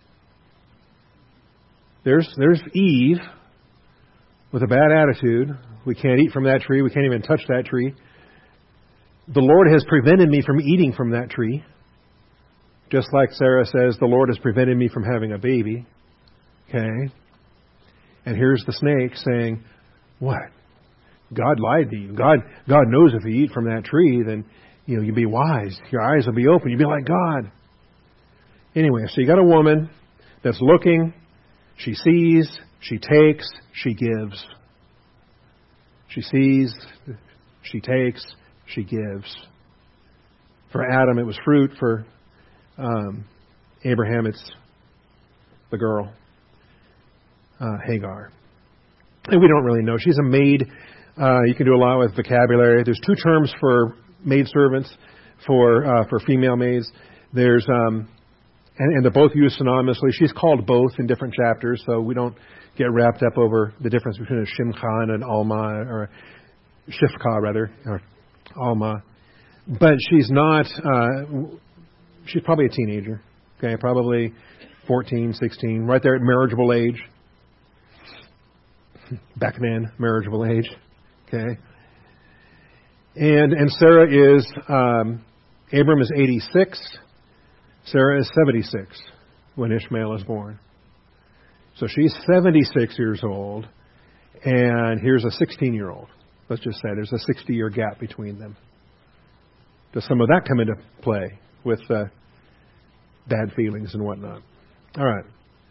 There's there's Eve with a bad attitude. We can't eat from that tree. We can't even touch that tree. The Lord has prevented me from eating from that tree. Just like Sarah says, the Lord has prevented me from having a baby. Okay? And here's the snake saying, what? God lied to you. God God knows if you eat from that tree, then you know, you'll be wise. Your eyes will be open. You'll be like God. Anyway, so you got a woman that's looking. She sees, she takes, she gives. She sees, she takes, she gives. For Adam, it was fruit. For um, Abraham, it's the girl, uh, Hagar. And we don't really know. She's a maid. Uh, you can do a lot with vocabulary. There's two terms for maidservants, for uh, for female maids. There's um, and, and they're both used synonymously. She's called both in different chapters, so we don't get wrapped up over the difference between a Shimcha and an Alma, or a Shifka rather, or Alma. But she's not. Uh, she's probably a teenager. Okay, probably fourteen, sixteen, right there at marriageable age. back then, marriageable age. Okay. And and Sarah is, um, Abram is eighty-six. Sarah is seventy-six when Ishmael is born. So she's seventy-six years old, and here's a sixteen-year-old. Let's just say there's a sixty-year gap between them. Does some of that come into play with uh, bad feelings and whatnot? All right.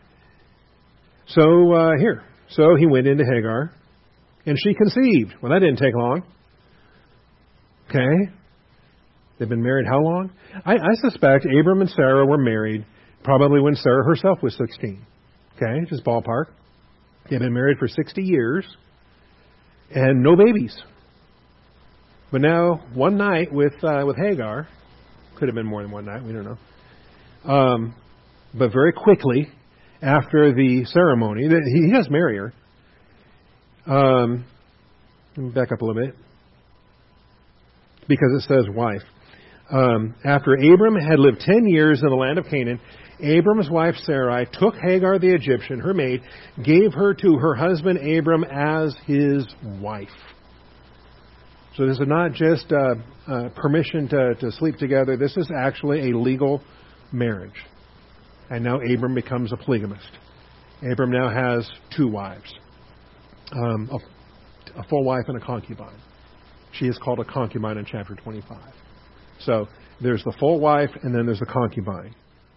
So uh, here. So he went into Hagar, and she conceived. Well, that didn't take long. Okay. They've been married how long? I, I suspect Abram and Sarah were married probably when Sarah herself was sixteen. Okay, just ballpark. They've been married for sixty years and no babies. But now, one night with uh, with Hagar, could have been more than one night, we don't know. Um, but very quickly, after the ceremony, he does marry her. Um, let me back up a little bit. Because it says wife. Um, after Abram had lived ten years in the land of Canaan, Abram's wife Sarai took Hagar the Egyptian, her maid, gave her to her husband Abram as his wife. So this is not just uh, uh, permission to, to sleep together. This is actually a legal marriage. And now Abram becomes a polygamist. Abram now has two wives, um, a, a full wife and a concubine. She is called a concubine in chapter twenty-five. So there's the full wife and then there's the concubine.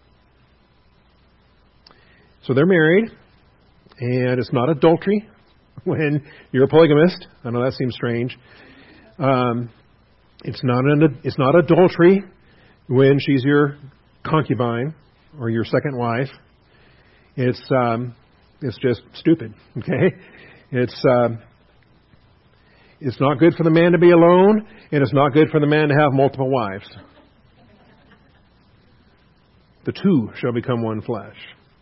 So they're married, and it's not adultery when you're a polygamist. I know that seems strange. Um, it's not an, it's not adultery when she's your concubine or your second wife. It's um, it's just stupid. Okay, it's um, it's not good for the man to be alone, and it's not good for the man to have multiple wives. The two shall become one flesh.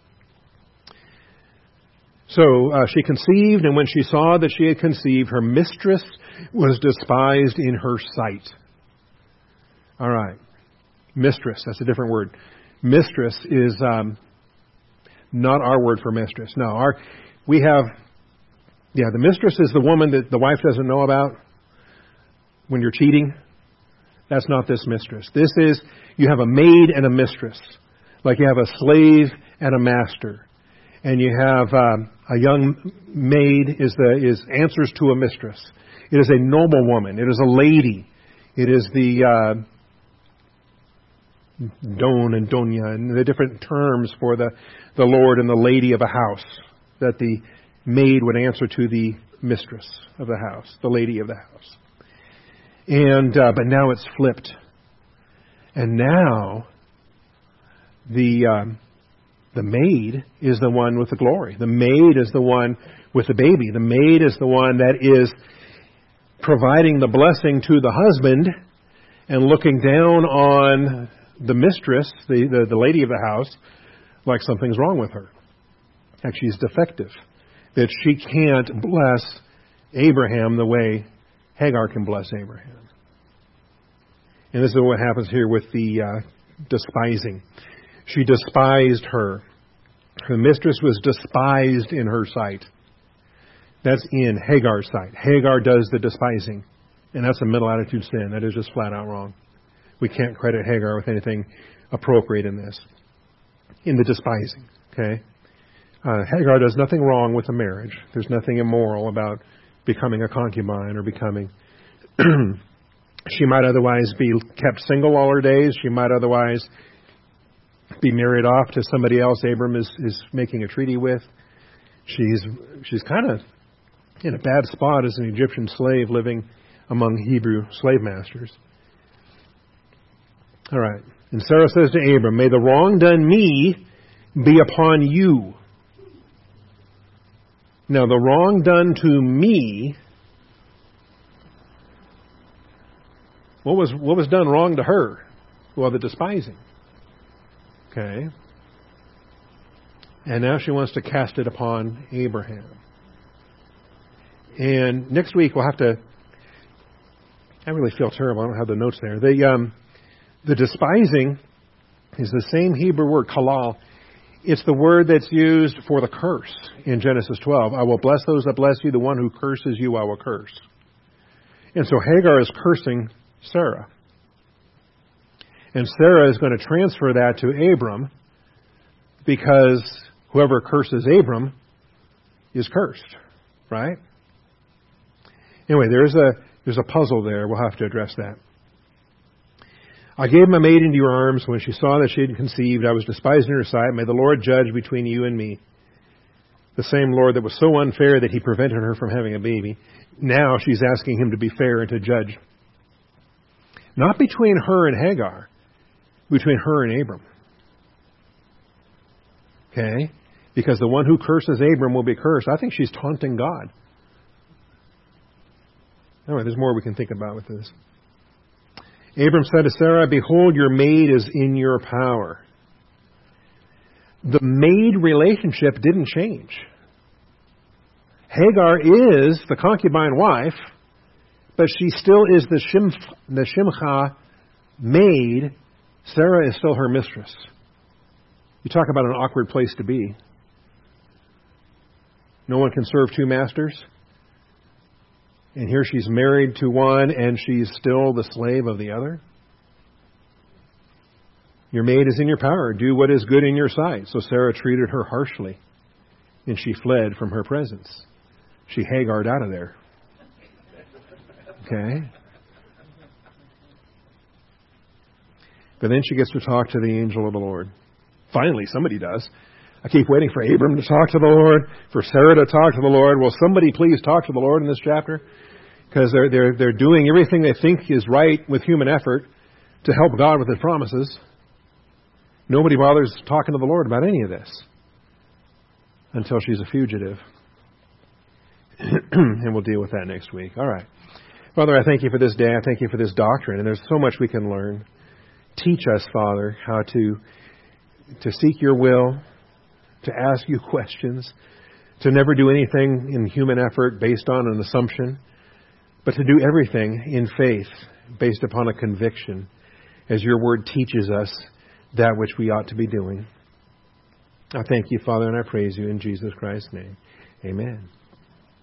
So uh, she conceived, and when she saw that she had conceived, her mistress was despised in her sight. All right. Mistress, that's a different word. Mistress is um, not our word for mistress. No, our we have, yeah, the mistress is the woman that the wife doesn't know about when you're cheating. That's not this mistress. This is, you have a maid and a mistress. Like you have a slave and a master. And you have um, a young maid is the is answers to a mistress. It is a noble woman. It is a lady. It is the uh, don and doña and the different terms for the, the lord and the lady of a house that the maid would answer to the mistress of the house, the lady of the house. And uh, but now it's flipped, and now the um, The maid is the one with the glory. The maid is the one with the baby. The maid is the one that is providing the blessing to the husband and looking down on the mistress, the, the, the lady of the house, like something's wrong with her. Like she's defective. That she can't bless Abraham the way Hagar can bless Abraham. And this is what happens here with the uh, despising. She despised her. Her mistress was despised in her sight. That's in Hagar's sight. Hagar does the despising. And that's a middle attitude sin. That is just flat out wrong. We can't credit Hagar with anything appropriate in this. In the despising. Okay? Uh, Hagar does nothing wrong with a marriage. There's nothing immoral about becoming a concubine or becoming... She might otherwise be kept single all her days. She might otherwise... be married off to somebody else Abram is, is making a treaty with. She's she's kind of in a bad spot as an Egyptian slave living among Hebrew slave masters. All right. And Sarah says to Abram, "May the wrong done me be upon you." Now, the wrong done to me, what was what was done wrong to her? Well, the despising. Okay. And now she wants to cast it upon Abraham. And next week we'll have to... I really feel terrible. I don't have the notes there. The, um, the despising is the same Hebrew word, kalal. It's the word that's used for the curse in Genesis twelve. I will bless those that bless you. The one who curses you, I will curse. And so Hagar is cursing Sarah. And Sarah is going to transfer that to Abram because whoever curses Abram is cursed, right? Anyway, there's a there's a puzzle there. We'll have to address that. I gave my maid into your arms. When she saw that she had conceived, I was despised in her sight. May the Lord judge between you and me. The same Lord that was so unfair that he prevented her from having a baby. Now she's asking him to be fair and to judge. Not between her and Hagar, between her and Abram. Okay? Because the one who curses Abram will be cursed. I think she's taunting God. Anyway, there's more we can think about with this. Abram said to Sarah, behold, your maid is in your power. The maid relationship didn't change. Hagar is the concubine wife, but she still is the, shim, the Shimcha maid. Sarah is still her mistress. You talk about an awkward place to be. No one can serve two masters. And here she's married to one and she's still the slave of the other. Your maid is in your power. Do what is good in your sight. So Sarah treated her harshly and she fled from her presence. She Hagared out of there. Okay? But then she gets to talk to the angel of the Lord. Finally, somebody does. I keep waiting for Abram to talk to the Lord, for Sarah to talk to the Lord. Will somebody please talk to the Lord in this chapter? Because they're, they're, they're doing everything they think is right with human effort to help God with His promises. Nobody bothers talking to the Lord about any of this until she's a fugitive. And we'll deal with that next week. All right. Father, I thank you for this day. I thank you for this doctrine. And there's so much we can learn. Teach us, Father, how to, to seek your will, to ask you questions, to never do anything in human effort based on an assumption, but to do everything in faith based upon a conviction as your word teaches us that which we ought to be doing. I thank you, Father, and I praise you in Jesus Christ's name. Amen.